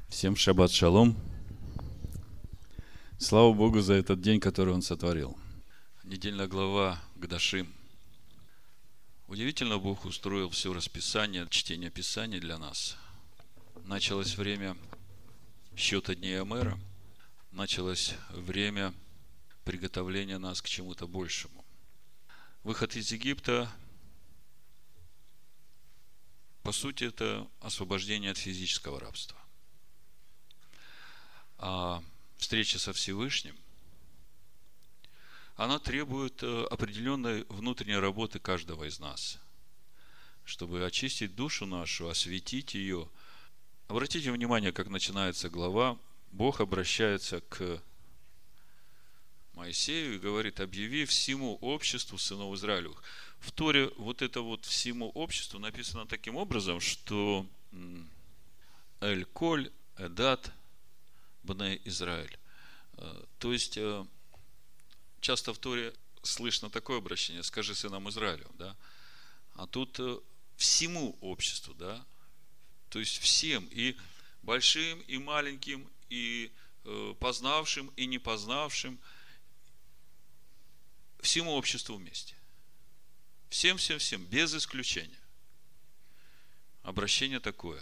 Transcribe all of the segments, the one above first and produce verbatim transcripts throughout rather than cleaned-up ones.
Всем шаббат шалом. Слава Богу за этот день, который Он сотворил. Недельная глава Кдашим. Удивительно, Бог устроил все расписание, чтение Писания для нас. Началось время счета дней Омера. Началось время приготовления нас к чему-то большему. Выход из Египта, по сути, это освобождение от физического рабства. А встреча со Всевышним, она требует определенной внутренней работы каждого из нас, чтобы очистить душу нашу, осветить ее. Обратите внимание, как начинается глава. Бог обращается к Моисею и говорит: объяви всему обществу сынов Израилевых. В Торе вот это вот всему обществу написано таким образом, что Эль-Коль, Эдат, Бней Израиль. То есть, часто в Торе слышно такое обращение: скажи сынам Израилю, да? А тут всему обществу, да? То есть всем, и большим, и маленьким, и познавшим, и не познавшим, всему обществу вместе. Всем, всем, всем, без исключения. Обращение такое: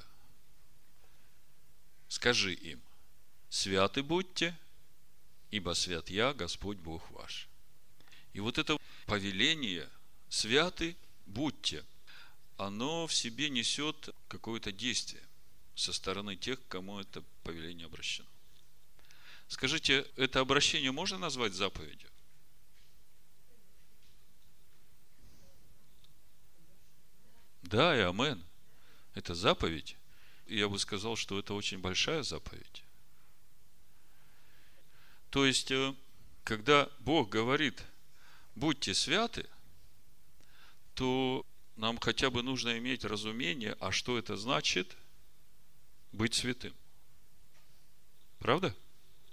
скажи им: святы будьте, ибо свят я, Господь Бог ваш. И вот это повеление святы будьте, оно в себе несет какое-то действие со стороны тех, к кому это повеление обращено. Скажите, это обращение можно назвать заповедью? Да, и амен. Это заповедь. И я бы сказал, что это очень большая заповедь. То есть, когда Бог говорит: будьте святы, то нам хотя бы нужно иметь разумение, а что это значит быть святым. Правда?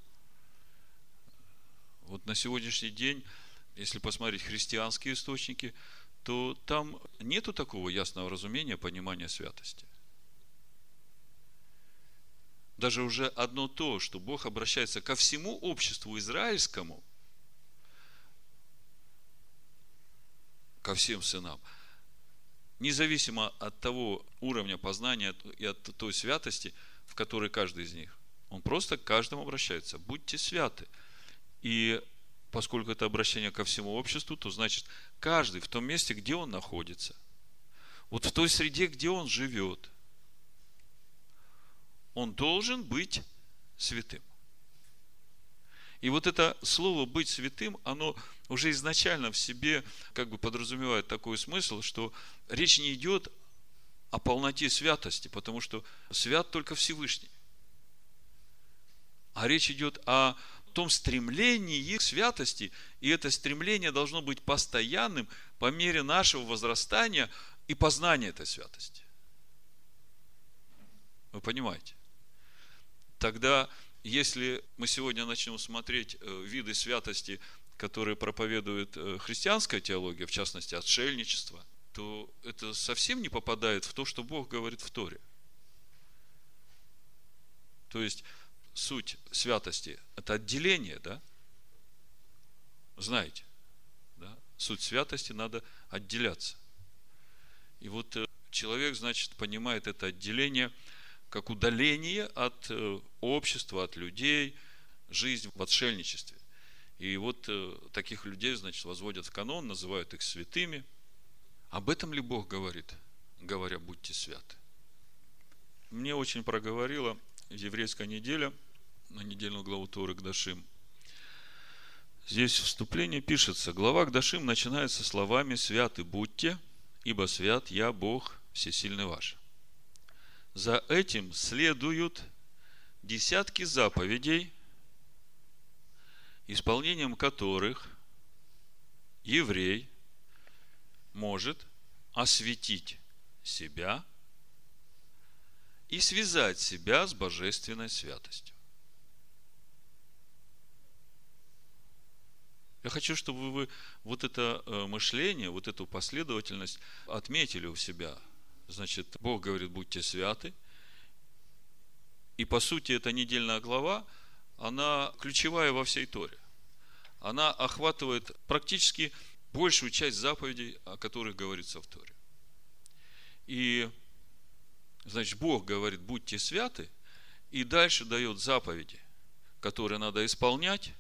Вот на сегодняшний день, если посмотреть христианские источники, то там нету такого ясного разумения, понимания святости. Даже уже одно то, что Бог обращается ко всему обществу израильскому, ко всем сынам, независимо от того уровня познания и от той святости, в которой каждый из них, Он просто к каждому обращается: будьте святы. И поскольку это обращение ко всему обществу, то значит, каждый в том месте, где он находится, вот в той среде, где он живет, он должен быть святым. И вот это слово «быть святым», оно уже изначально в себе как бы подразумевает такой смысл, что речь не идет о полноте святости, потому что свят только Всевышний. А речь идет о том стремлении к святости, и это стремление должно быть постоянным по мере нашего возрастания и познания этой святости. Вы понимаете? Тогда, если мы сегодня начнем смотреть виды святости, которые проповедует христианская теология, в частности, отшельничество, то это совсем не попадает в то, что Бог говорит в Торе. То есть, суть святости – это отделение, да? Знаете, да? Суть святости – надо отделяться. И вот человек, значит, понимает это отделение как удаление от общества, от людей, жизнь в отшельничестве. И вот таких людей, значит, возводят в канон, называют их святыми. Об этом ли Бог говорит, говоря: будьте святы? Мне очень проговорила еврейская неделя на недельную главу Торы Кдашим. Здесь в вступлении пишется: глава Кдашим начинается словами: святы будьте, ибо свят я, Бог всесильный ваш. За этим следуют десятки заповедей, исполнением которых еврей может осветить себя и связать себя с божественной святостью. Я хочу, чтобы вы вот это мышление, вот эту последовательность отметили у себя. Значит, Бог говорит: будьте святы. И по сути эта недельная глава, она ключевая во всей Торе. Она охватывает практически большую часть заповедей, о которых говорится в Торе. И, значит, Бог говорит: будьте святы, и дальше дает заповеди, которые надо исполнять,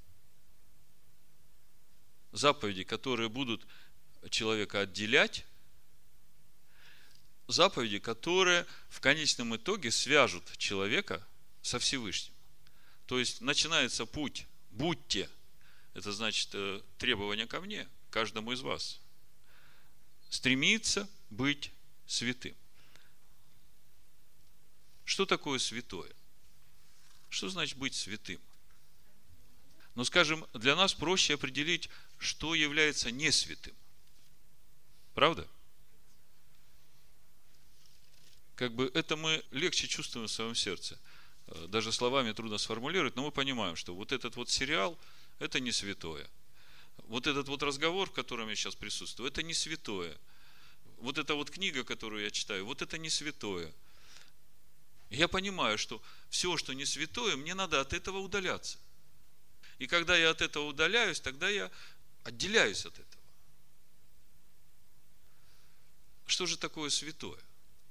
заповеди, которые будут человека отделять, заповеди, которые в конечном итоге свяжут человека со Всевышним. То есть начинается путь «будьте», это значит требование ко мне, каждому из вас, стремиться быть святым. Что такое святое? Что значит быть святым? Ну, скажем, для нас проще определить, что является не святым. Правда? Как бы это мы легче чувствуем в своем сердце. Даже словами трудно сформулировать, но мы понимаем, что вот этот вот сериал – это не святое. Вот этот вот разговор, в котором я сейчас присутствую, это не святое. Вот эта вот книга, которую я читаю, вот это не святое. Я понимаю, что все, что не святое, мне надо от этого удаляться. И когда я от этого удаляюсь, тогда я отделяюсь от этого. Что же такое святое?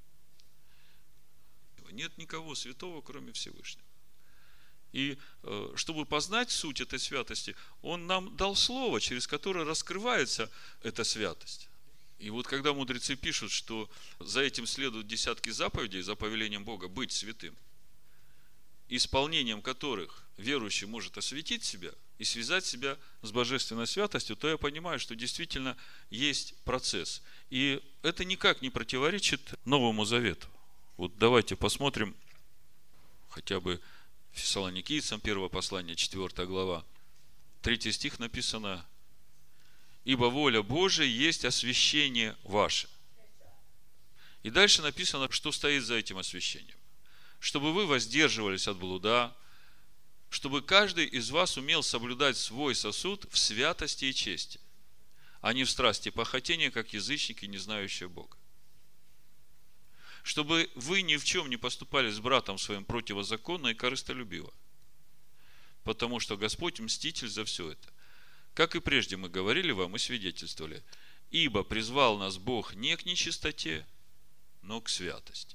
Нет никого святого, кроме Всевышнего. И чтобы познать суть этой святости, Он нам дал слово, через которое раскрывается эта святость. И вот когда мудрецы пишут, что за этим следуют десятки заповедей, за повелением Бога быть святым, исполнением которых верующий может осветить себя и связать себя с божественной святостью, то я понимаю, что действительно есть процесс. И это никак не противоречит Новому Завету. Вот давайте посмотрим хотя бы Фессалоникийцам, первое послание, четвёртая глава, третий стих написано: «Ибо воля Божия есть освящение ваше». И дальше написано, что стоит за этим освящением. Чтобы вы воздерживались от блуда, чтобы каждый из вас умел соблюдать свой сосуд в святости и чести, а не в страсти похотения, как язычники, не знающие Бога. Чтобы вы ни в чем не поступали с братом своим противозаконно и корыстолюбиво, потому что Господь мститель за все это. Как и прежде мы говорили вам и свидетельствовали, ибо призвал нас Бог не к нечистоте, но к святости.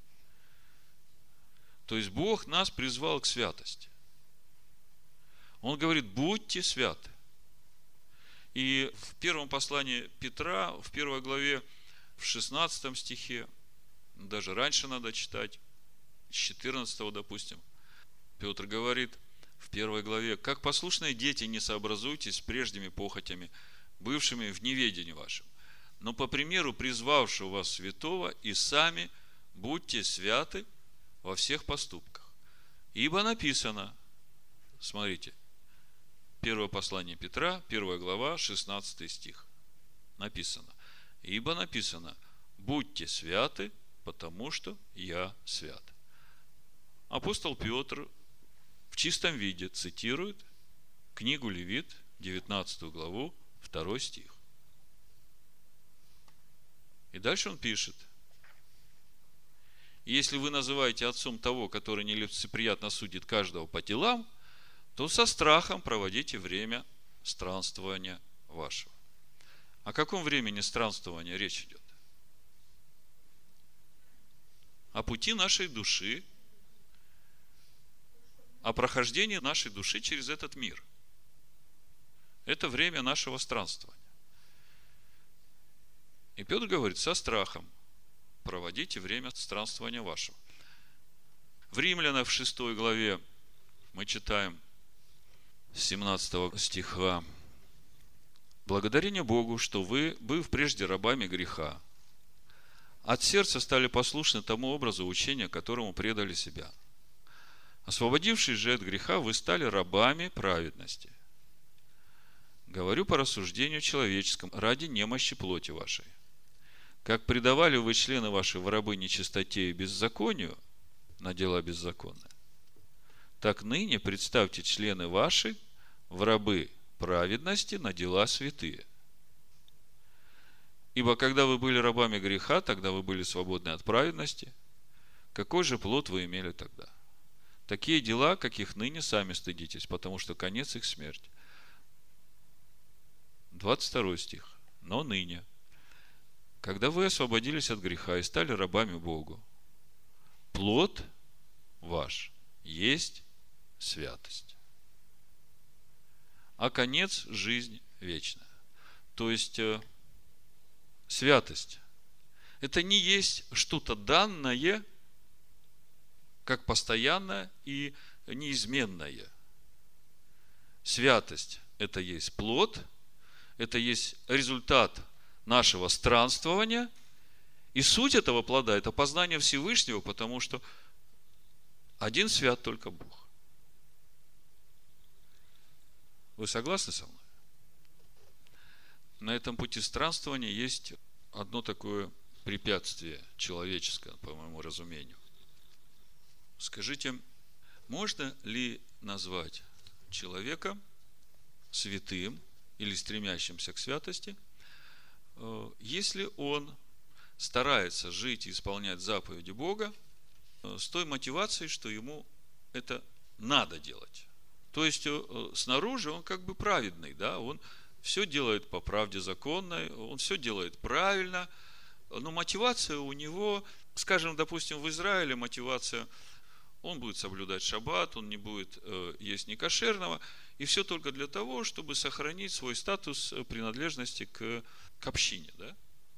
То есть Бог нас призвал к святости. Он говорит: будьте святы. И в первом послании Петра, в первой главе, в шестнадцатом стихе, даже раньше надо читать, с четырнадцатого, допустим, Петр говорит в первой главе: как послушные дети, не сообразуйтесь с прежними похотями, бывшими в неведении вашем, но по примеру призвавшего вас святого, и сами будьте святы во всех поступках. Ибо написано, смотрите, первое послание Петра, первая глава, шестнадцатый стих. Написано: ибо написано: будьте святы, потому что я свят. Апостол Петр в чистом виде цитирует книгу Левит, девятнадцатую главу, второй стих. И дальше он пишет: если вы называете отцом того, который нелицеприятно судит каждого по делам, то со страхом проводите время странствования вашего. О каком времени странствования речь идет? О пути нашей души, о прохождении нашей души через этот мир. Это время нашего странствования. И Петр говорит: со страхом проводите время странствования вашего. В Римлянам в шестой главе мы читаем с семнадцатого стиха: благодарение Богу, что вы, быв прежде рабами греха, от сердца стали послушны тому образу учения, которому предали себя. Освободившись же от греха, вы стали рабами праведности. Говорю по рассуждению человеческому, ради немощи плоти вашей. Как предавали вы члены ваши в рабы нечистоте и беззаконию на дела беззаконные, так ныне представьте члены ваши в рабы праведности на дела святые. Ибо когда вы были рабами греха, тогда вы были свободны от праведности. Какой же плод вы имели тогда? такие дела, каких ныне сами стыдитесь, потому что конец их смерть. двадцать второй стих. Но ныне, когда вы освободились от греха и стали рабами Богу, плод ваш есть святость, а конец – жизнь вечная. То есть, святость – это не есть что-то данное, как постоянное и неизменное. Святость – это есть плод, это есть результат нашего странствования, и суть этого плода – это познание Всевышнего, потому что один свят только Бог. Вы согласны со мной? На этом пути странствования есть одно такое препятствие человеческое, по моему разумению. Скажите, можно ли назвать человека святым или стремящимся к святости, если он старается жить и исполнять заповеди Бога с той мотивацией, что ему это надо делать? То есть, снаружи он как бы праведный, да, он все делает по правде законной, он все делает правильно, но мотивация у него, скажем, допустим, в Израиле мотивация, он будет соблюдать шаббат, он не будет э, есть некошерного, и все только для того, чтобы сохранить свой статус принадлежности к, к общине, да?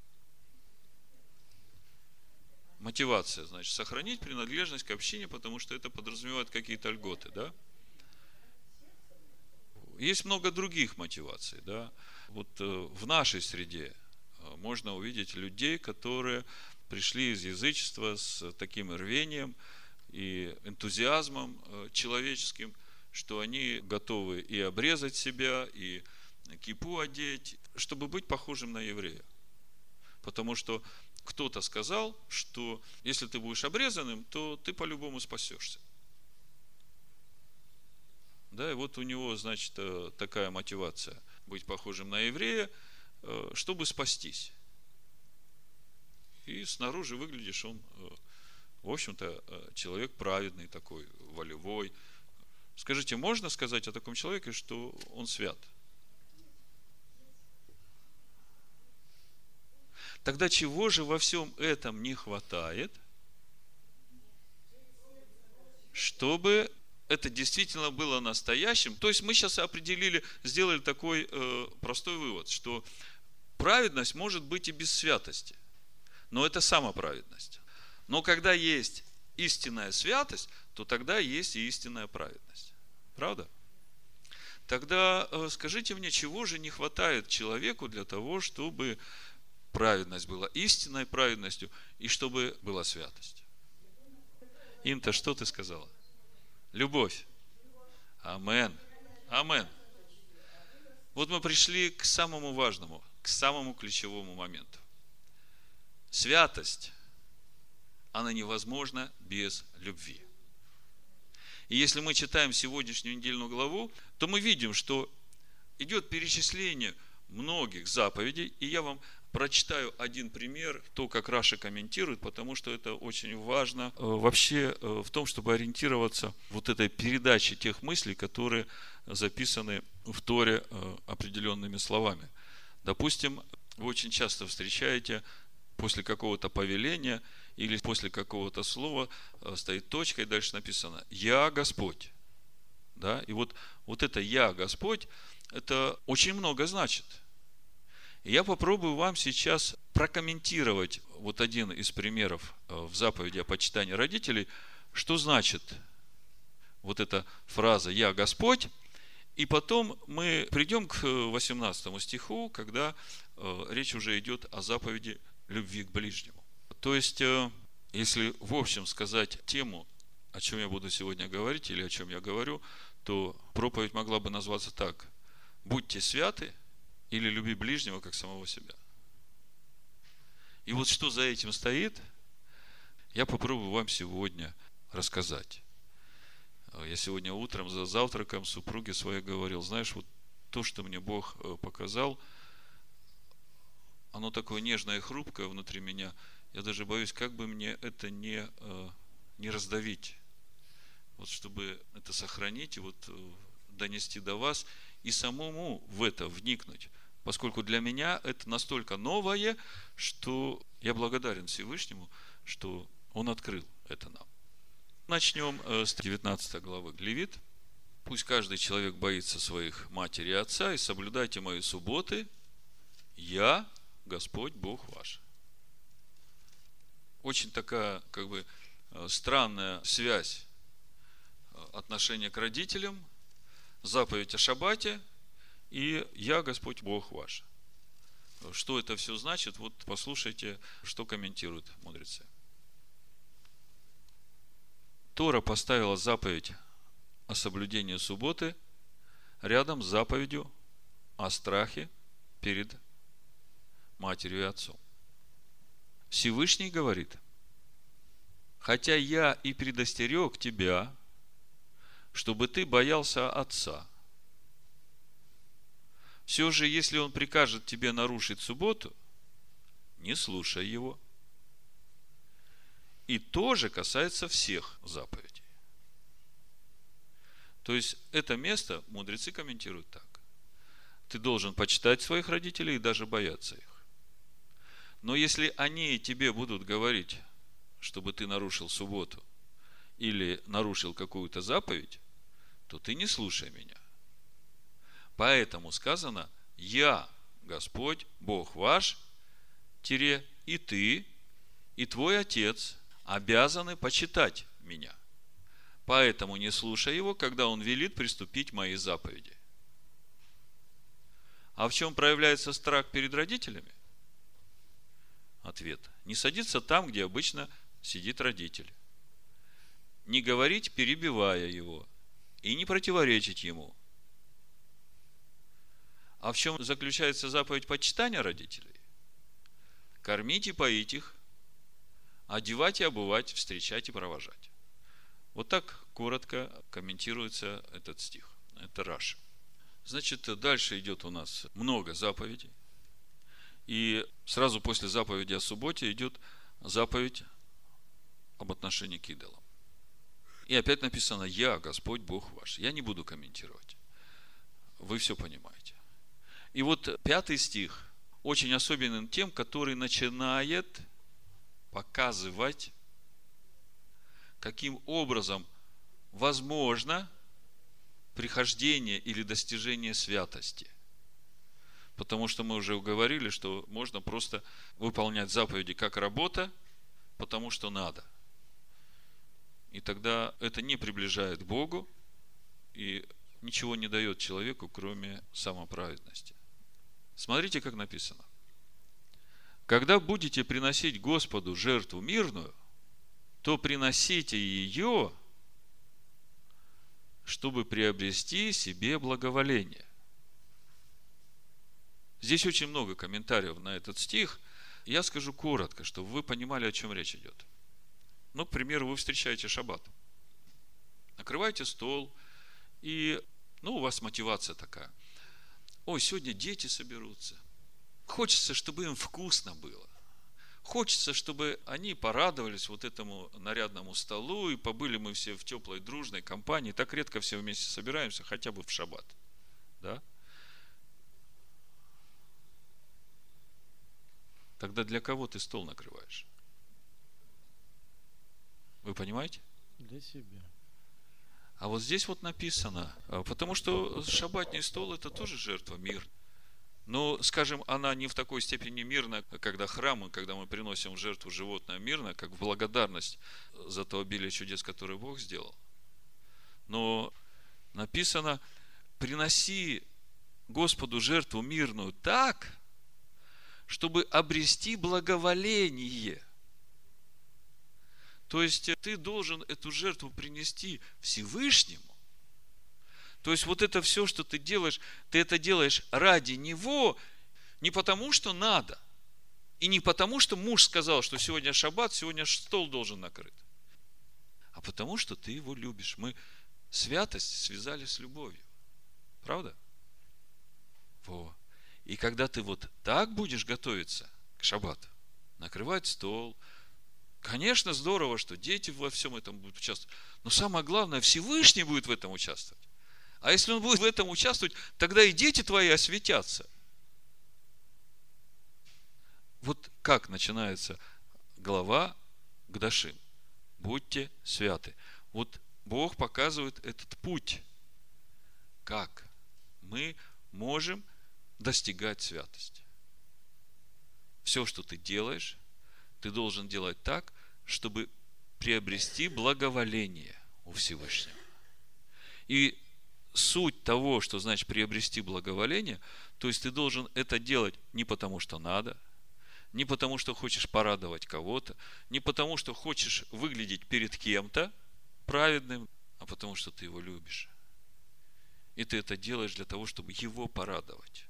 Мотивация, значит, сохранить принадлежность к общине, потому что это подразумевает какие-то льготы, да? Есть много других мотиваций, да. Вот э, в нашей среде э, можно увидеть людей, которые пришли из язычества с таким рвением и энтузиазмом э, человеческим, что они готовы и обрезать себя, и кипу одеть, чтобы быть похожим на еврея. Потому что кто-то сказал, что если ты будешь обрезанным, то ты по-любому спасешься. Да, и вот у него, значит, такая мотивация быть похожим на еврея, чтобы спастись. И снаружи выглядишь он, в общем-то, человек праведный такой, волевой. Скажите, можно сказать о таком человеке, что он свят? Тогда чего же во всем этом не хватает, чтобы это действительно было настоящим? То есть мы сейчас определили, сделали такой э, простой вывод, что праведность может быть и без святости, но это самоправедность. Но когда есть истинная святость, то тогда есть и истинная праведность. Правда? Тогда э, скажите мне, чего же не хватает человеку для того, чтобы праведность была истинной праведностью и чтобы была святость? Им-то что ты сказала? Любовь. Амен. Амен. Вот мы пришли к самому важному, к самому ключевому моменту. Святость, она невозможна без любви. И если мы читаем сегодняшнюю недельную главу, то мы видим, что идет перечисление многих заповедей, и я вам прочитаю один пример, то, как Раши комментирует, потому что это очень важно вообще в том, чтобы ориентироваться в вот этой передаче тех мыслей, которые записаны в Торе определенными словами. Допустим, вы очень часто встречаете после какого-то повеления или после какого-то слова стоит точка, и дальше написано «Я Господь». Да? И вот, вот это «Я Господь» это очень много значит. И я попробую вам сейчас прокомментировать вот один из примеров в заповеди о почитании родителей, что значит вот эта фраза «Я Господь», и потом мы придем к восемнадцатому стиху, когда речь уже идет о заповеди любви к ближнему. То есть, если в общем сказать тему, о чем я буду сегодня говорить или о чем я говорю, то проповедь могла бы назваться так: «Будьте святы» или «Люби ближнего, как самого себя». И вот что за этим стоит, я попробую вам сегодня рассказать. Я сегодня утром за завтраком супруге своей говорил: знаешь, вот то, что мне Бог показал, оно такое нежное и хрупкое внутри меня. Я даже боюсь, как бы мне это не, не раздавить, вот чтобы это сохранить и вот донести до вас и самому в это вникнуть. Поскольку для меня это настолько новое, что я благодарен Всевышнему, что Он открыл это нам. Начнем с девятнадцатой главы Левит. Пусть каждый человек боится своих матери и отца, и соблюдайте мои субботы. Я, Господь Бог ваш. Очень такая, как бы, странная связь отношения к родителям, заповедь о шаббате и я, Господь Бог ваш. Что это все значит? Вот послушайте, что комментируют мудрецы. Тора поставила заповедь о соблюдении субботы рядом с заповедью о страхе перед матерью и отцом. Всевышний говорит: хотя я и предостерег тебя, чтобы ты боялся отца, все же, если он прикажет тебе нарушить субботу, не слушай его. И тоже касается всех заповедей. То есть, это место мудрецы комментируют так. Ты должен почитать своих родителей и даже бояться их. Но если они тебе будут говорить, чтобы ты нарушил субботу или нарушил какую-то заповедь, то ты не слушай меня. Поэтому сказано: я, Господь, Бог ваш, тире, и ты, и твой отец обязаны почитать меня. Поэтому не слушай его, когда он велит приступить мои заповеди. А в чем проявляется страх перед родителями? Ответ: не садиться там, где обычно сидит родитель. Не говорить, перебивая его, и не противоречить ему. А в чем заключается заповедь почитания родителей? Кормить и поить их, одевать и обувать, встречать и провожать. Вот так коротко комментируется этот стих. Это Раши. Значит, дальше идет у нас много заповедей. И сразу после заповеди о субботе идет заповедь об отношении к идолам. И опять написано: я, Господь Бог ваш. Я не буду комментировать. Вы все понимаете. И вот пятый стих очень особенен тем, который начинает показывать, каким образом возможно прихождение или достижение святости. Потому что мы уже говорили, что можно просто выполнять заповеди как работа, потому что надо. И тогда это не приближает к Богу и ничего не дает человеку, кроме самоправедности. Смотрите, как написано. Когда будете приносить Господу жертву мирную, то приносите ее, чтобы приобрести себе благоволение. Здесь очень много комментариев на этот стих. Я скажу коротко, чтобы вы понимали, о чем речь идет. Ну, к примеру, вы встречаете шаббат. Накрываете стол, и, ну, у вас мотивация такая. Ой, сегодня дети соберутся. Хочется, чтобы им вкусно было. Хочется, чтобы они порадовались вот этому нарядному столу, и побыли мы все в теплой, дружной компании. Так редко все вместе собираемся, хотя бы в шаббат. Да? Тогда для кого ты стол накрываешь? Вы понимаете? Для себя. А вот здесь вот написано, потому что шаббатный стол – это тоже жертва мир. Но, скажем, она не в такой степени мирна, когда храм, когда мы приносим в жертву животное мирно, как в благодарность за то обилие чудес, которые Бог сделал. Но написано: приноси Господу жертву мирную так, чтобы обрести благоволение. То есть ты должен эту жертву принести Всевышнему. То есть вот это все, что ты делаешь, ты это делаешь ради Него, не потому, что надо, и не потому, что муж сказал, что сегодня шаббат, сегодня стол должен накрыт, а потому, что ты Его любишь. Мы святость связали с любовью. Правда? Во. И когда ты вот так будешь готовиться к шаббату, накрывать стол, Конечно, здорово, что дети во всем этом будут участвовать. Но самое главное, Всевышний будет в этом участвовать. А если он будет в этом участвовать, тогда и дети твои осветятся. Вот как начинается глава Кдашим. Будьте святы. Вот Бог показывает этот путь. Как мы можем достигать святости. Все, что ты делаешь, ты должен делать так, чтобы приобрести благоволение у Всевышнего. И суть того, что значит приобрести благоволение, то есть ты должен это делать не потому, что надо, не потому, что хочешь порадовать кого-то, не потому, что хочешь выглядеть перед кем-то праведным, а потому, что ты его любишь. И ты это делаешь для того, чтобы его порадовать.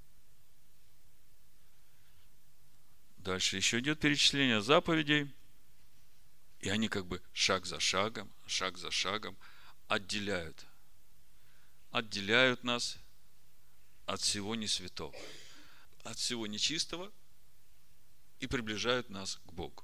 Дальше еще идет перечисление заповедей. И они как бы шаг за шагом, шаг за шагом отделяют. Отделяют нас от всего несвятого, от всего нечистого и приближают нас к Богу.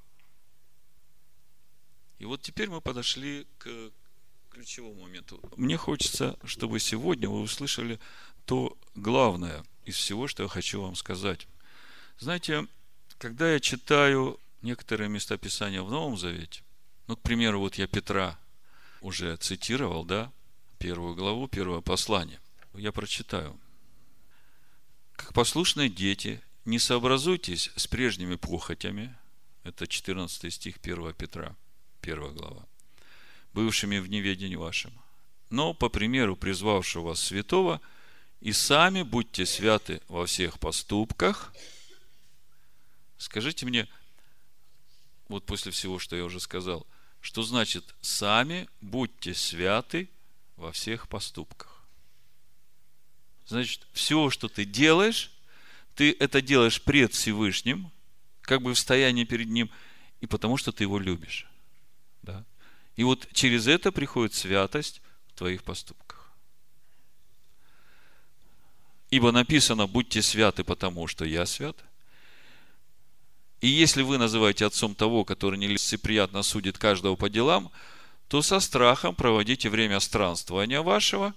И вот теперь мы подошли к ключевому моменту. Мне хочется, чтобы сегодня вы услышали то главное из всего, что я хочу вам сказать. Знаете, когда я читаю некоторые места Писания в Новом Завете, ну, к примеру, вот я Петра уже цитировал, да, первую главу, первое послание. Я прочитаю. «Как послушные дети, не сообразуйтесь с прежними похотями». Это четырнадцатый стих первого Петра, первая глава. «Бывшими в неведении вашем. Но по примеру призвавшего вас святого, и сами будьте святы во всех поступках». Скажите мне, вот после всего, что я уже сказал, что значит «сами будьте святы во всех поступках». Значит, все, что ты делаешь, ты это делаешь пред Всевышним, как бы в стоянии перед Ним, и потому что ты Его любишь. Да? И вот через это приходит святость в твоих поступках. Ибо написано: «Будьте святы, потому что я свят». И если вы называете отцом того, который нелицеприятно судит каждого по делам, то со страхом проводите время странствования вашего,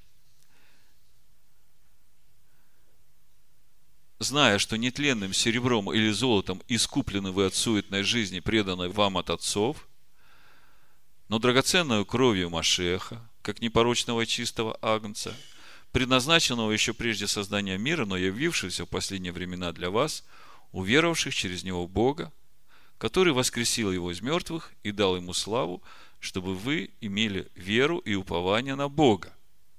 зная, что нетленным серебром или золотом искуплены вы от суетной жизни, преданной вам от отцов, но драгоценную кровью Машеха, как непорочного и чистого агнца, предназначенного еще прежде создания мира, но явившегося в последние времена для вас, уверовавших через Него в Бога, который воскресил Его из мертвых и дал Ему славу, чтобы вы имели веру и упование на Бога».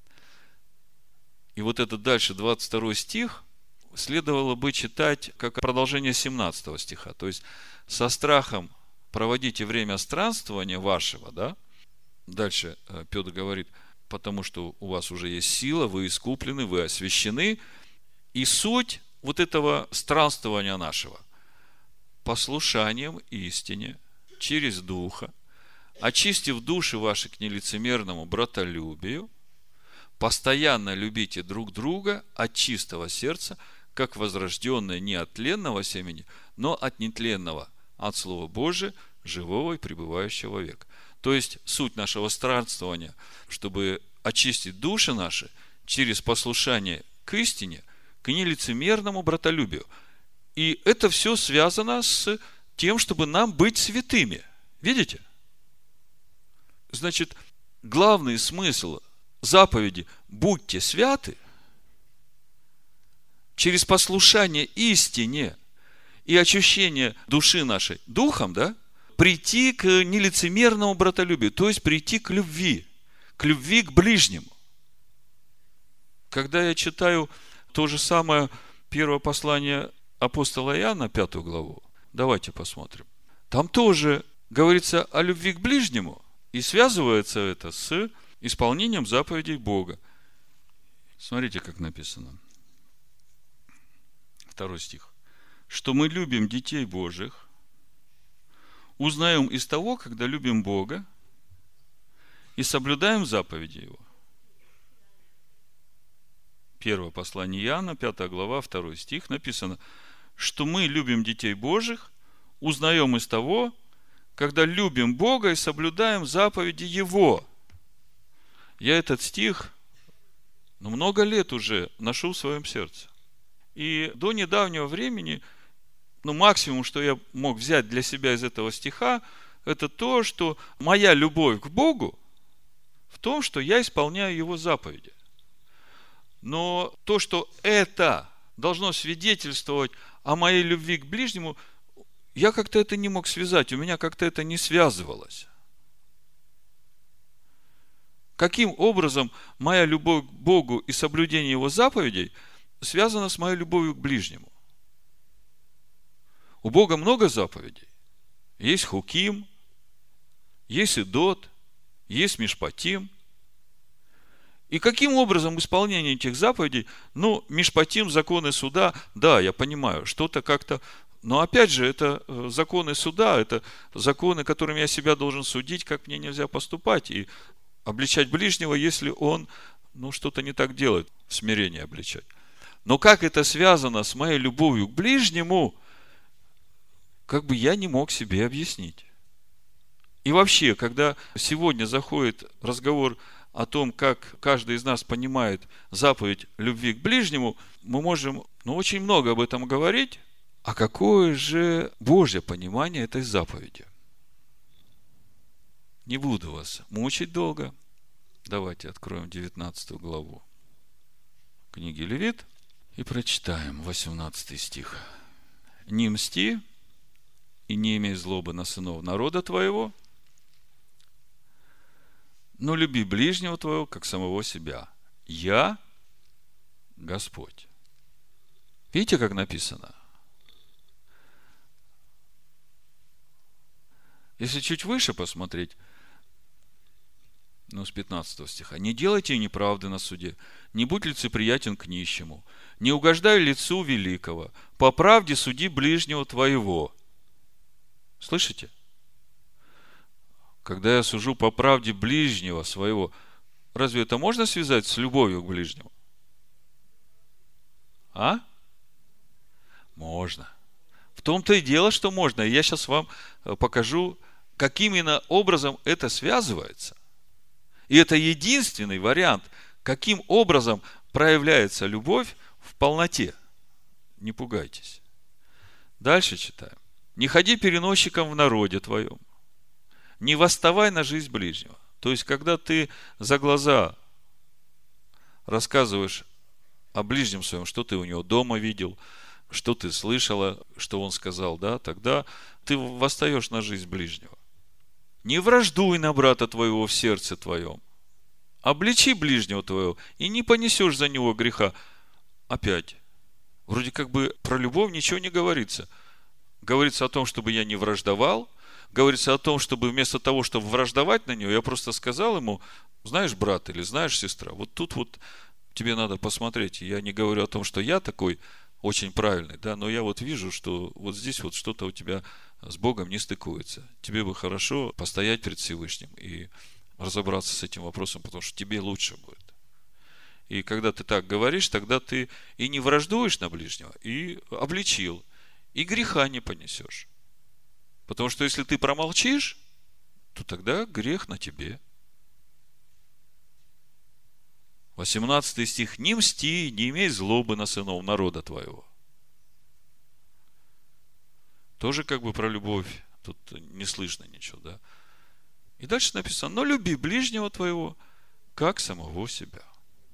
И вот этот дальше двадцать второй стих следовало бы читать как продолжение семнадцатого стиха. То есть, со страхом проводите время странствования вашего, да? Дальше Петр говорит: потому что у вас уже есть сила, вы искуплены, вы освящены. И суть вот этого странствования нашего: послушанием истине через Духа, очистив души ваши к нелицемерному братолюбию, постоянно любите друг друга от чистого сердца, как возрожденные не от тленного семени, но от нетленного, от Слова Божия, живого и пребывающего века. То есть, суть нашего странствования, чтобы очистить души наши через послушание к истине, к нелицемерному братолюбию. И это все связано с тем, чтобы нам быть святыми. Видите? Значит, главный смысл заповеди «будьте святы» через послушание истине и очищение души нашей духом, да, прийти к нелицемерному братолюбию, то есть прийти к любви, к любви к ближнему. Когда я читаю то же самое первое послание апостола Иоанна, пятую главу, давайте посмотрим. Там тоже говорится о любви к ближнему, и связывается это с исполнением заповедей Бога. Смотрите, как написано. Второй стих. Что мы любим детей Божьих, узнаем из того, когда любим Бога и соблюдаем заповеди Его. Первое послание Иоанна, пятая глава, второй стих, написано, что мы любим детей Божьих, узнаем из того, когда любим Бога и соблюдаем заповеди Его. Я этот стих, ну, много лет уже ношу в своем сердце. И до недавнего времени, ну, максимум, что я мог взять для себя из этого стиха, это то, что моя любовь к Богу в том, что я исполняю Его заповеди. Но то, что это должно свидетельствовать о моей любви к ближнему, я как-то это не мог связать, у меня как-то это не связывалось. Каким образом моя любовь к Богу и соблюдение Его заповедей связано с моей любовью к ближнему? У Бога много заповедей. Есть Хуким, есть Идот, есть Мишпатим. И каким образом исполнение этих заповедей, ну, Мишпатим, законы суда, да, я понимаю, что-то как-то, но опять же, это законы суда, это законы, которыми я себя должен судить, как мне нельзя поступать, и обличать ближнего, если он, ну, что-то не так делает, в смирении обличать. Но как это связано с моей любовью к ближнему, как бы я не мог себе объяснить. И вообще, когда сегодня заходит разговор о том, как каждый из нас понимает заповедь любви к ближнему, мы можем, ну, очень много об этом говорить. А какое же Божье понимание этой заповеди? Не буду вас мучить долго. Давайте откроем девятнадцатую главу книги Левит и прочитаем восемнадцатый стих. «Не мсти и не имей злобы на сынов народа твоего, но люби ближнего твоего, как самого себя. Я Господь». Видите, как написано? Если чуть выше посмотреть, ну, с пятнадцатого стиха. «Не делайте неправды на суде, не будь лицеприятен к нищему, не угождай лицу великого, по правде суди ближнего твоего». Слышите? Когда я сужу по правде ближнего своего, разве это можно связать с любовью к ближнему? А? Можно. В том-то и дело, что можно. И я сейчас вам покажу, каким именно образом это связывается. И это единственный вариант, каким образом проявляется любовь в полноте. Не пугайтесь. Дальше читаем. «Не ходи переносчиком в народе твоем, не восставай на жизнь ближнего». То есть, когда ты за глаза рассказываешь о ближнем своем, что ты у него дома видел, что ты слышала, что он сказал, да, тогда ты восстаешь на жизнь ближнего. «Не враждуй на брата твоего в сердце твоем, обличи ближнего твоего, и не понесешь за него греха». Опять, вроде как бы про любовь ничего не говорится. Говорится о том, чтобы я не враждовал, говорится о том, чтобы вместо того, чтобы враждовать на него, я просто сказал ему: знаешь, брат или знаешь, сестра, вот тут вот тебе надо посмотреть. Я не говорю о том, что я такой очень правильный, да, но я вот вижу, что вот здесь вот что-то у тебя с Богом не стыкуется. Тебе бы хорошо постоять перед Всевышним и разобраться с этим вопросом, потому что тебе лучше будет. И когда ты так говоришь, тогда ты и не враждуешь на ближнего, и обличил, и греха не понесешь. Потому что если ты промолчишь, то тогда грех на тебе. восемнадцатый стих. «Не мсти, не имей злобы на сынов народа твоего». Тоже как бы про любовь. Тут не слышно ничего, да? И дальше написано: «Но люби ближнего твоего, как самого себя».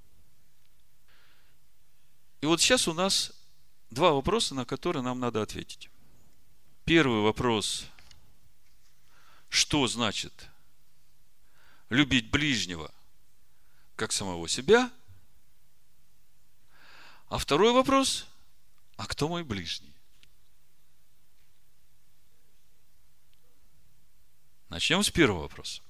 И вот сейчас у нас два вопроса, на которые нам надо ответить. Первый вопрос: что значит любить ближнего как самого себя? А второй вопрос: а кто мой ближний? Начнем с первого вопроса.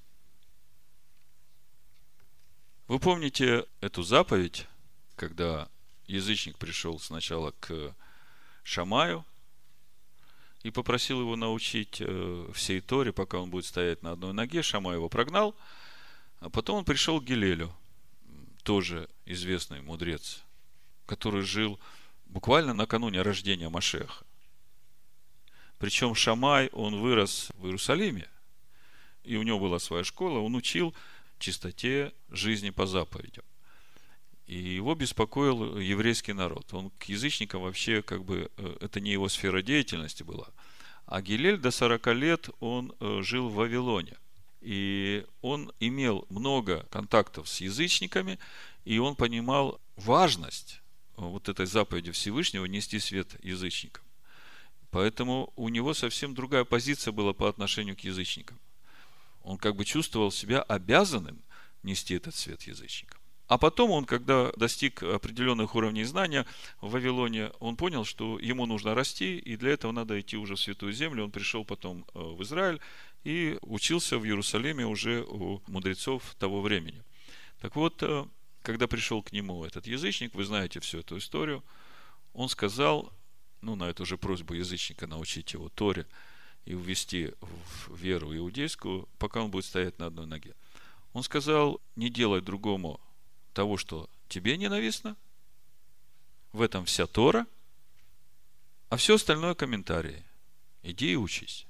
Вы помните эту заповедь, когда язычник пришел сначала к Шамаю и попросил его научить всей Торе, пока он будет стоять на одной ноге. Шамай его прогнал, а потом он пришел к Гилелю, тоже известный мудрец, который жил буквально накануне рождения Машеха. Причем Шамай, он вырос в Иерусалиме, и у него была своя школа, он учил чистоте жизни по заповедям. И его беспокоил еврейский народ. Он к язычникам вообще, как бы, это не его сфера деятельности была. А Гилель до сорока лет он жил в Вавилоне. И он имел много контактов с язычниками, и он понимал важность вот этой заповеди Всевышнего нести свет язычникам. Поэтому у него совсем другая позиция была по отношению к язычникам. Он как бы чувствовал себя обязанным нести этот свет язычникам. А потом он, когда достиг определенных уровней знания в Вавилоне, он понял, что ему нужно расти, и для этого надо идти уже в Святую Землю. Он пришел потом в Израиль и учился в Иерусалиме уже у мудрецов того времени. Так вот, когда пришел к нему этот язычник, вы знаете всю эту историю, он сказал, ну, на эту же просьбу язычника научить его Торе и ввести в веру иудейскую, пока он будет стоять на одной ноге. Он сказал: не делай другому того, что тебе ненавистно, в этом вся Тора, а все остальное комментарии. Иди и учись.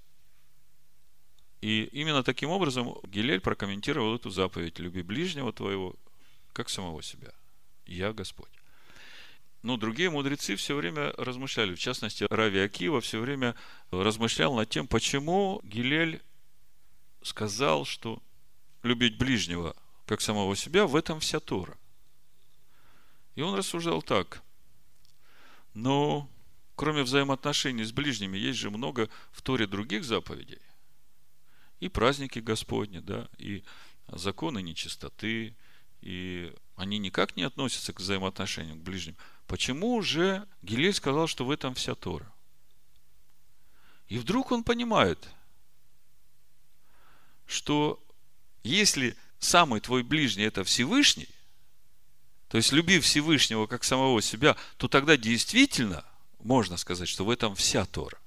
И именно таким образом Гилель прокомментировал эту заповедь: люби ближнего твоего, как самого себя. Я Господь. Но другие мудрецы все время размышляли, в частности, Рави Акива все время размышлял над тем, почему Гилель сказал, что любить ближнего как самого себя, в этом вся Тора. И он рассуждал так: но кроме взаимоотношений с ближними, есть же много в Торе других заповедей. И праздники Господни, да, и законы нечистоты, и они никак не относятся к взаимоотношениям к ближним. Почему же Гилель сказал, что в этом вся Тора? И вдруг он понимает, что если самый твой ближний это Всевышний, то есть люби Всевышнего как самого себя, то тогда действительно можно сказать, что в этом вся Тора.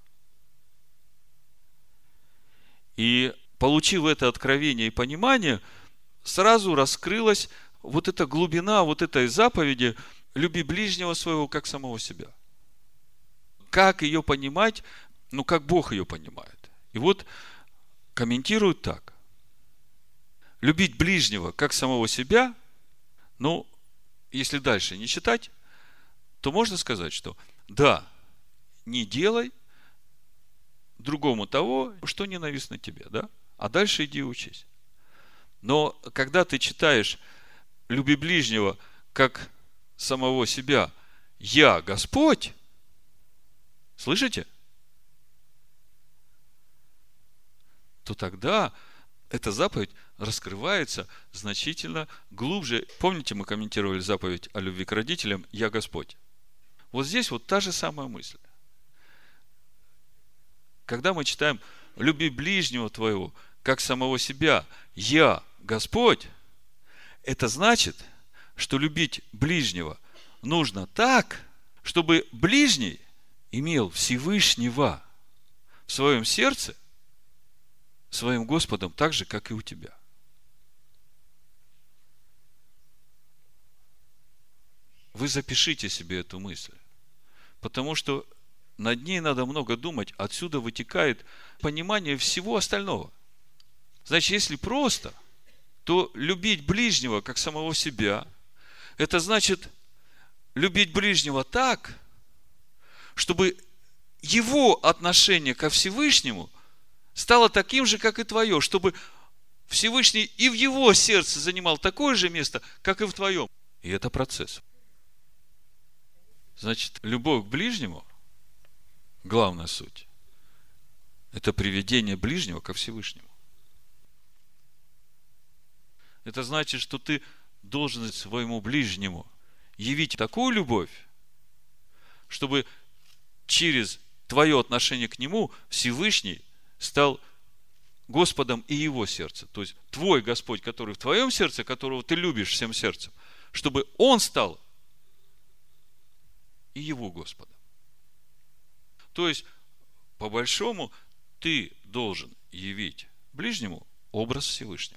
И получив это откровение и понимание, сразу раскрылась вот эта глубина вот этой заповеди: люби ближнего своего как самого себя. Как ее понимать? Ну, как Бог ее понимает. И вот комментируют так: любить ближнего как самого себя, ну, если дальше не читать, то можно сказать, что да, не делай другому того, что ненавистно тебе, да? А дальше иди учись. Но когда ты читаешь люби ближнего как самого себя, я Господь, слышите? То тогда эта заповедь раскрывается значительно глубже. Помните, мы комментировали заповедь о любви к родителям «Я Господь». Вот здесь вот та же самая мысль. Когда мы читаем «Люби ближнего твоего, как самого себя, я Господь», это значит, что любить ближнего нужно так, чтобы ближний имел Всевышнего в своем сердце, своим Господом, так же, как и у тебя. Вы запишите себе эту мысль, потому что над ней надо много думать. Отсюда вытекает понимание всего остального. Значит, если просто, то любить ближнего как самого себя, это значит любить ближнего так, чтобы его отношение ко Всевышнему стало таким же, как и твое, чтобы Всевышний и в его сердце занимал такое же место, как и в твоем. И это процесс. Значит, любовь к ближнему, главная суть, это приведение ближнего ко Всевышнему. Это значит, что ты должен своему ближнему явить такую любовь, чтобы через твое отношение к нему Всевышний стал Господом и его сердце. То есть твой Господь, который в твоем сердце, которого ты любишь всем сердцем, чтобы он стал и его Господом. То есть, по большому, ты должен явить ближнему образ Всевышнего.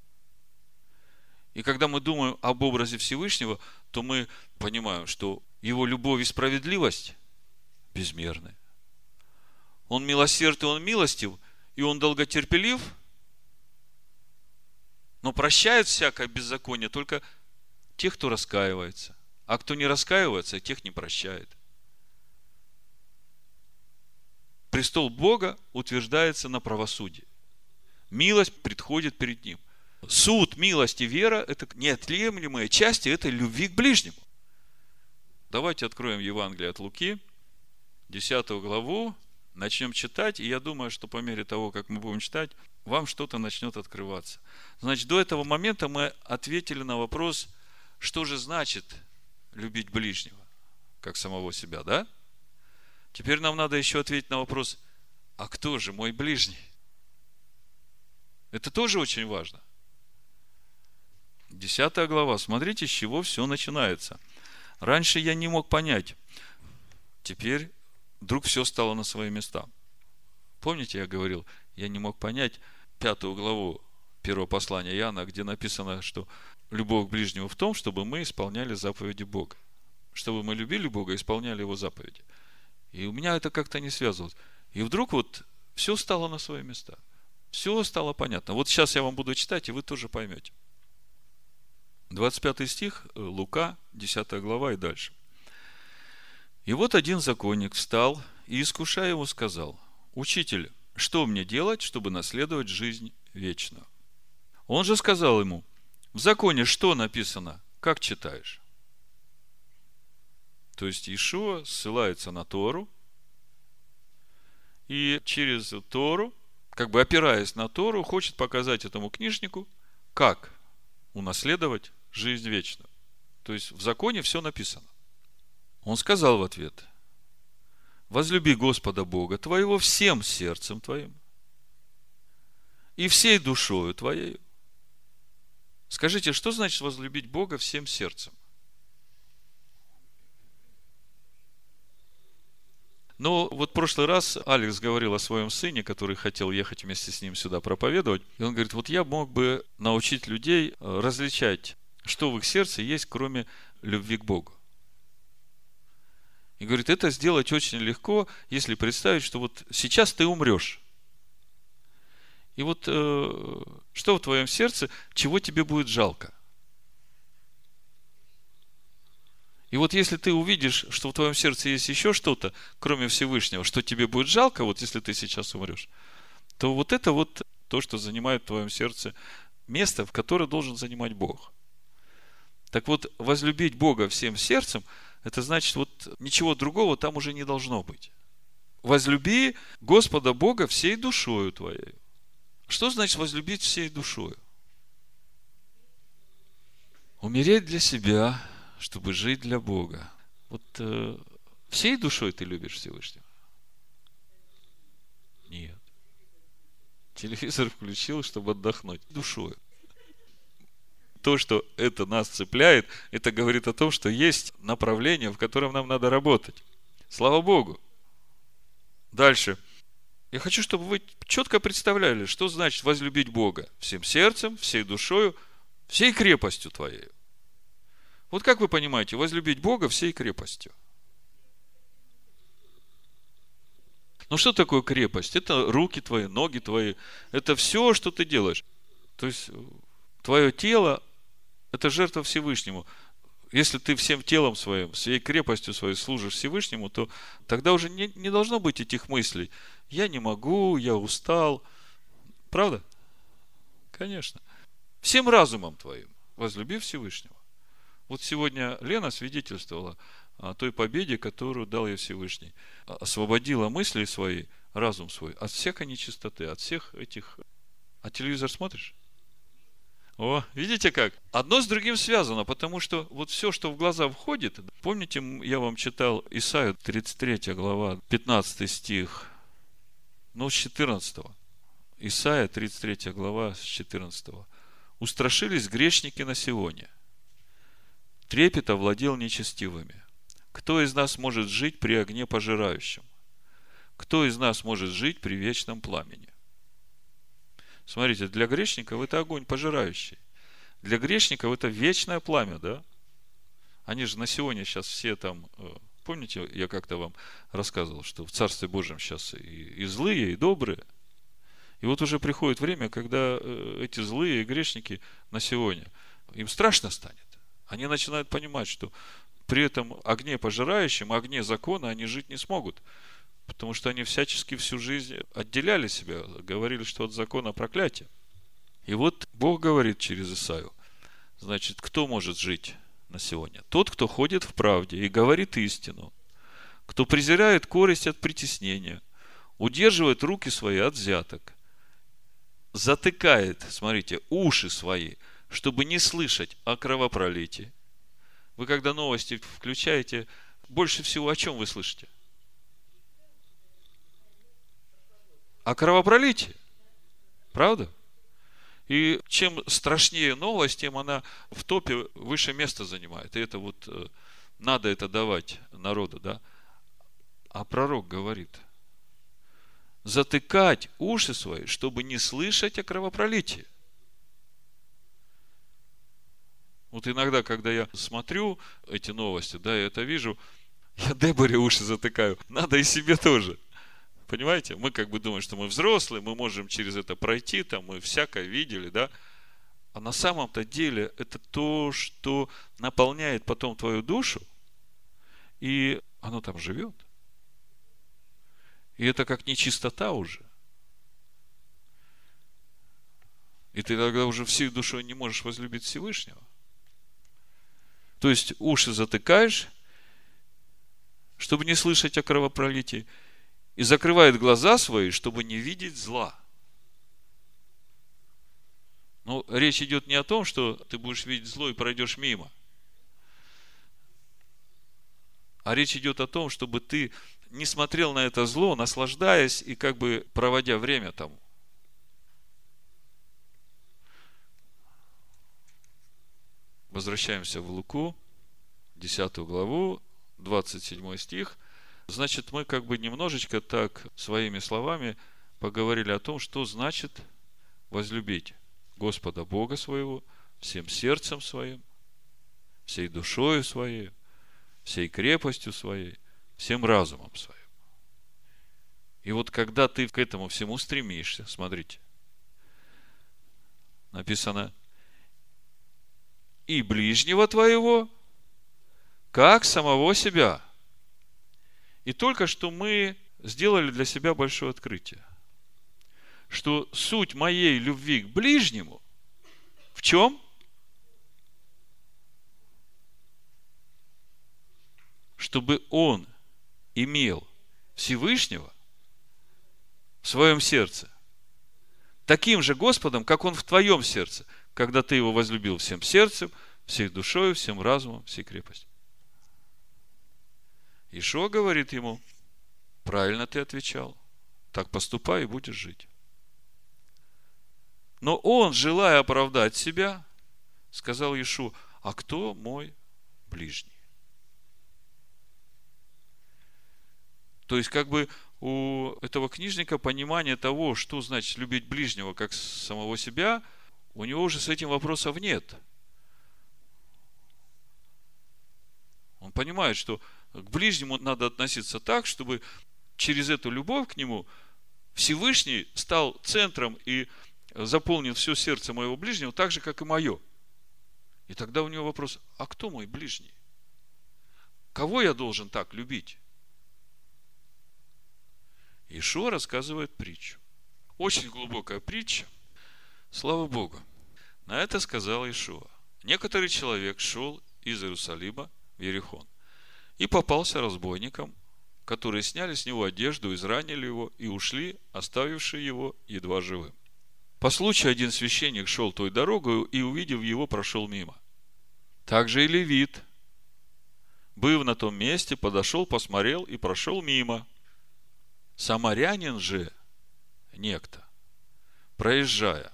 И когда мы думаем об образе Всевышнего, то мы понимаем, что его любовь и справедливость безмерны. Он милосерд, и Он милостив, и Он долготерпелив, но прощает всякое беззаконие только тех, кто раскаивается. А кто не раскаивается, тех не прощает. Престол Бога утверждается на правосудии. Милость предходит перед Ним. Суд, милость и вера – это неотъемлемые части этой любви к ближнему. Давайте откроем Евангелие от Луки, десятую главу, начнем читать, и я думаю, что по мере того, как мы будем читать, вам что-то начнет открываться. Значит, до этого момента мы ответили на вопрос, что же значит любить ближнего, как самого себя, да? Теперь нам надо еще ответить на вопрос, а кто же мой ближний? Это тоже очень важно. Десятая глава, смотрите, с чего все начинается. Раньше я не мог понять, теперь вдруг все стало на свои места. Помните, я говорил, я не мог понять пятую главу первого послания Иоанна, где написано, что любовь к ближнему в том, чтобы мы исполняли заповеди Бога. Чтобы мы любили Бога и исполняли Его заповеди. И у меня это как-то не связывалось. И вдруг вот все стало на свои места. Все стало понятно. Вот сейчас я вам буду читать, и вы тоже поймете. двадцать пятый стих, Лука, десятая глава и дальше. И вот один законник встал и, искушая его, сказал: «Учитель, что мне делать, чтобы наследовать жизнь вечную?» Он же сказал ему: «В законе что написано? Как читаешь?» То есть Иешуа ссылается на Тору, и через Тору, как бы опираясь на Тору, хочет показать этому книжнику, как унаследовать жизнь вечную. То есть в законе все написано. Он сказал в ответ: возлюби Господа Бога твоего всем сердцем твоим и всей душою твоей. Скажите, что значит возлюбить Бога всем сердцем? Ну, вот в прошлый раз Алекс говорил о своем сыне, который хотел ехать вместе с ним сюда проповедовать. И он говорит, вот я мог бы научить людей различать, что в их сердце есть, кроме любви к Богу. И говорит, это сделать очень легко, если представить, что вот сейчас ты умрешь. И вот э, что в твоем сердце, чего тебе будет жалко? И вот если ты увидишь, что в твоем сердце есть еще что-то, кроме Всевышнего, что тебе будет жалко, вот если ты сейчас умрешь, то вот это вот то, что занимает в твоем сердце место, в которое должен занимать Бог. Так вот, возлюбить Бога всем сердцем, это значит, вот ничего другого там уже не должно быть. Возлюби Господа Бога всей душою твоей. Что значит возлюбить всей душою? Умереть для себя, чтобы жить для Бога. Вот э, всей душой ты любишь Всевышнего? Нет. Телевизор включил, чтобы отдохнуть душой. То, что это нас цепляет, это говорит о том, что есть направление, в котором нам надо работать. Слава Богу. Дальше. Я хочу, чтобы вы четко представляли, что значит возлюбить Бога всем сердцем, всей душою, всей крепостью твоей. Вот как вы понимаете, возлюбить Бога всей крепостью? Ну что такое крепость? Это руки твои, ноги твои, это все, что ты делаешь. То есть твое тело – это жертва Всевышнему. Если ты всем телом своим, всей крепостью своей служишь Всевышнему, то тогда уже не, не должно быть этих мыслей. Я не могу, я устал. Правда? Конечно. Всем разумом твоим возлюби Всевышнего. Вот сегодня Лена свидетельствовала о той победе, которую дал ей Всевышний. Освободила мысли свои, разум свой от всякой нечистоты, от всех этих... А телевизор смотришь? О, видите как? Одно с другим связано, потому что вот все, что в глаза входит, помните, я вам читал Исаию, тридцать третья глава, пятнадцатый стих, ну, с четырнадцатого. Исаия, тридцать третья глава, с четырнадцатого. «Устрашились грешники на Сионе, трепет овладел нечестивыми. Кто из нас может жить при огне пожирающем? Кто из нас может жить при вечном пламени?» Смотрите, для грешников это огонь пожирающий. Для грешников это вечное пламя, да? Они же на Сионе сейчас все там Помните, я как-то вам рассказывал, что в Царстве Божьем сейчас и, и злые, и добрые. И вот уже приходит время, когда э, эти злые грешники на сегодня, им страшно станет. Они начинают понимать, что при этом огне пожирающем, огне закона они жить не смогут. Потому что они всячески всю жизнь отделяли себя, говорили, что от закона проклятие. И вот Бог говорит через Исаию, значит, кто может жить на сегодня? Тот, кто ходит в правде и говорит истину, кто презирает корость от притеснения, удерживает руки свои от взяток, затыкает, смотрите, уши свои, чтобы не слышать о кровопролитии. Вы когда новости включаете, больше всего о чем вы слышите? О кровопролитии. Правда? И чем страшнее новость, тем она в топе выше место занимает. И это вот э, надо это давать народу, да? А пророк говорит, затыкать уши свои, чтобы не слышать о кровопролитии. Вот иногда, когда я смотрю эти новости, да, я это вижу, я Деборе уши затыкаю. Надо и себе тоже. Понимаете? Мы как бы думаем, что мы взрослые, мы можем через это пройти, там мы всякое видели, да? А на самом-то деле это то, что наполняет потом твою душу, и оно там живет. И это как нечистота уже. И ты тогда уже всей душой не можешь возлюбить Всевышнего. То есть уши затыкаешь, чтобы не слышать о кровопролитии, и закрывает глаза свои, чтобы не видеть зла. Но речь идет не о том, что ты будешь видеть зло и пройдешь мимо. А речь идет о том, чтобы ты не смотрел на это зло, наслаждаясь и как бы проводя время там. Возвращаемся в Луку, десятую главу, двадцать седьмой стих. Значит, мы как бы немножечко так своими словами поговорили о том, что значит возлюбить Господа Бога своего всем сердцем своим, всей душою своей, всей крепостью своей, всем разумом своим. И вот когда ты к этому всему стремишься, смотрите, написано, и ближнего твоего, как самого себя. И только что мы сделали для себя большое открытие, что суть моей любви к ближнему в чем? Чтобы он имел Всевышнего в своем сердце таким же Господом, как он в твоем сердце, когда ты его возлюбил всем сердцем, всей душой, всем разумом, всей крепостью. Иешуа говорит ему, правильно ты отвечал, так поступай и будешь жить. Но он, желая оправдать себя, сказал Иешуа, а кто мой ближний? То есть, как бы у этого книжника понимание того, что значит любить ближнего как самого себя, у него уже с этим вопросов нет. Он понимает, что к ближнему надо относиться так, чтобы через эту любовь к нему Всевышний стал центром и заполнил все сердце моего ближнего, так же, как и мое. И тогда у него вопрос, а кто мой ближний? Кого я должен так любить? Иешуа рассказывает притчу. Очень глубокая притча. Слава Богу. На это сказал Иешуа. Некоторый человек шел из Иерусалима в Иерихон и попался разбойникам, которые сняли с него одежду, изранили его и ушли, оставившие его едва живым. По случаю один священник шел той дорогой и, увидев его, прошел мимо. Также и левит, быв на том месте, подошел, посмотрел и прошел мимо. Самарянин же, некто, проезжая,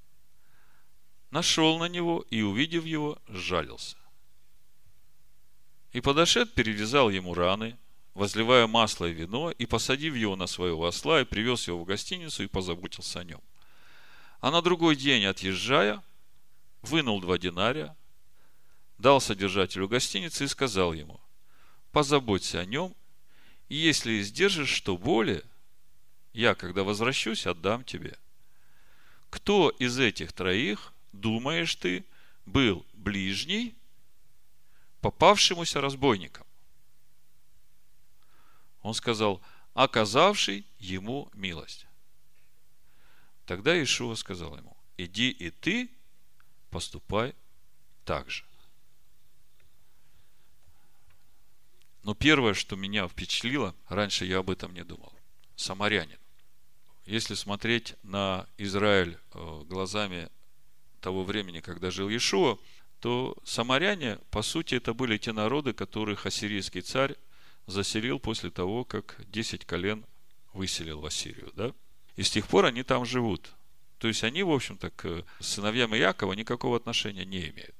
нашел на него и, увидев его, сжалился. И подошед, перевязал ему раны, возливая масло и вино, и, посадив его на своего осла, и привез его в гостиницу, и позаботился о нем. А на другой день, отъезжая, вынул два динария, дал содержателю гостиницы и сказал ему, позаботься о нем, и если издержишь что более, я, когда возвращусь, отдам тебе. Кто из этих троих, думаешь ты, был ближний попавшемуся разбойникам? Он сказал: оказавший ему милость. Тогда Иешуа сказал ему: иди и ты поступай так же. Но первое, что меня впечатлило, раньше я об этом не думал: самарянин. Если смотреть на Израиль глазами того времени, когда жил Иешуа, то самаряне, по сути, это были те народы, которых ассирийский царь заселил после того, как десять колен выселил в Ассирию, да? И с тех пор они там живут. То есть они, в общем-то, к сыновьям Иакова никакого отношения не имеют.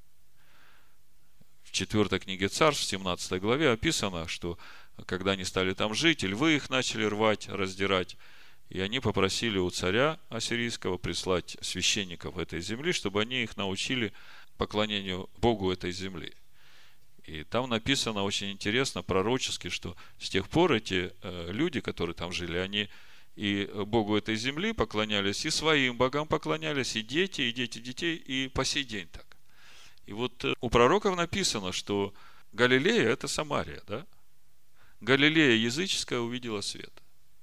В четвертой книге Царств, в семнадцатой главе описано, что когда они стали там жить, львы их начали рвать, раздирать. И они попросили у царя ассирийского прислать священников этой земли, чтобы они их научили поклонению Богу этой земли. И там написано очень интересно, пророчески, что с тех пор эти люди, которые там жили, они и Богу этой земли поклонялись, и своим богам поклонялись, и дети, и дети детей, и по сей день так. И вот у пророков написано, что Галилея – это Самария, да? Галилея языческая увидела свет.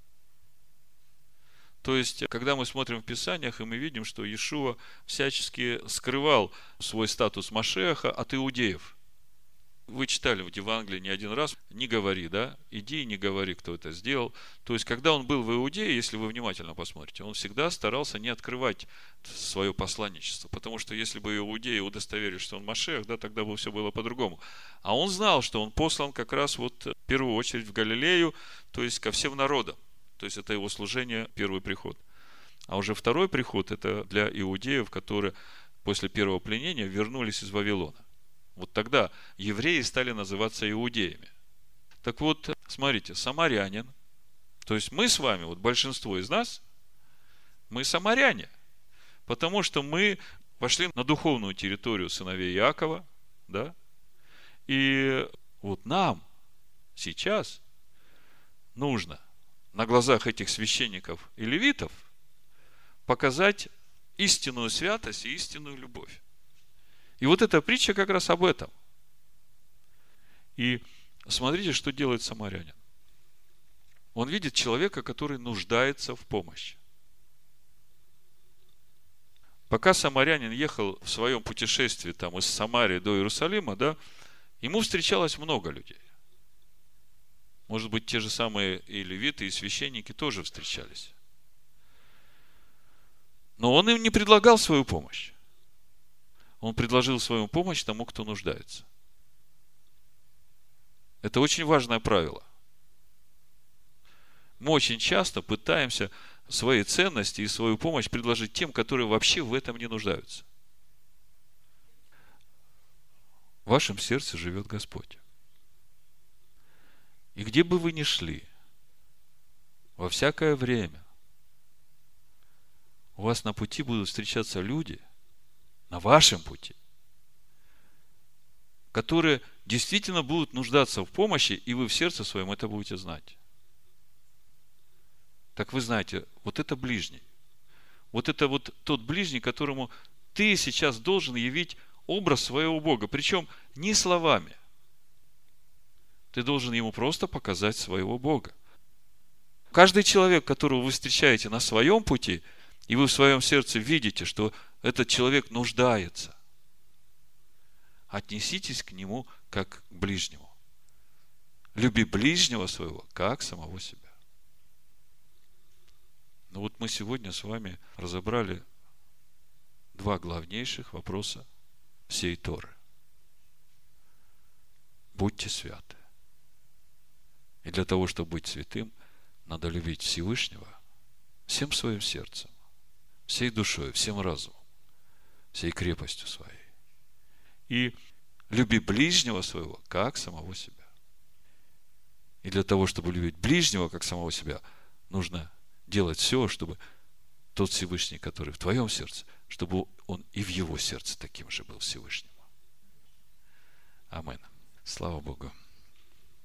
То есть, когда мы смотрим в Писаниях, и мы видим, что Иешуа всячески скрывал свой статус Машиаха от иудеев. Вы читали в Евангелии не один раз: не говори, да, иди и не говори, кто это сделал. То есть, когда он был в Иудее, если вы внимательно посмотрите, он всегда старался не открывать свое посланничество. Потому что если бы иудеи удостоверились, что он Машиах, да, тогда бы все было по-другому. А он знал, что он послан как раз вот в первую очередь в Галилею, то есть ко всем народам. То есть, это его служение, первый приход. А уже второй приход – это для иудеев, которые после первого пленения вернулись из Вавилона. Вот тогда евреи стали называться иудеями. Так вот, смотрите, самарянин, то есть мы с вами, вот большинство из нас, мы самаряне, потому что мы пошли на духовную территорию сыновей Иакова, да, и вот нам сейчас нужно на глазах этих священников и левитов показать истинную святость и истинную любовь. И вот эта притча как раз об этом. И смотрите, что делает самарянин. Он видит человека, который нуждается в помощи. Пока самарянин ехал в своем путешествии там, из Самарии до Иерусалима, да, ему встречалось много людей. Может быть, те же самые и левиты, и священники тоже встречались. Но он им не предлагал свою помощь. Он предложил свою помощь тому, кто нуждается. Это очень важное правило. Мы очень часто пытаемся свои ценности и свою помощь предложить тем, которые вообще в этом не нуждаются. В вашем сердце живет Господь. И где бы вы ни шли, во всякое время, у вас на пути будут встречаться люди, на вашем пути, которые действительно будут нуждаться в помощи, и вы в сердце своем это будете знать. Так вы знаете, вот это ближний. Вот это вот тот ближний, которому ты сейчас должен явить образ своего Бога. Причем не словами. Ты должен ему просто показать своего Бога. Каждый человек, которого вы встречаете на своем пути, и вы в своем сердце видите, что этот человек нуждается, отнеситесь к нему как к ближнему. Люби ближнего своего, как самого себя. Ну вот мы сегодня с вами разобрали два главнейших вопроса всей Торы. Будьте святы. И для того, чтобы быть святым, надо любить Всевышнего всем своим сердцем, всей душой, всем разумом, всей крепостью своей. И люби ближнего своего, как самого себя. И для того, чтобы любить ближнего, как самого себя, нужно делать все, чтобы тот Всевышний, который в твоем сердце, чтобы он и в его сердце таким же был Всевышним. Аминь. Слава Богу.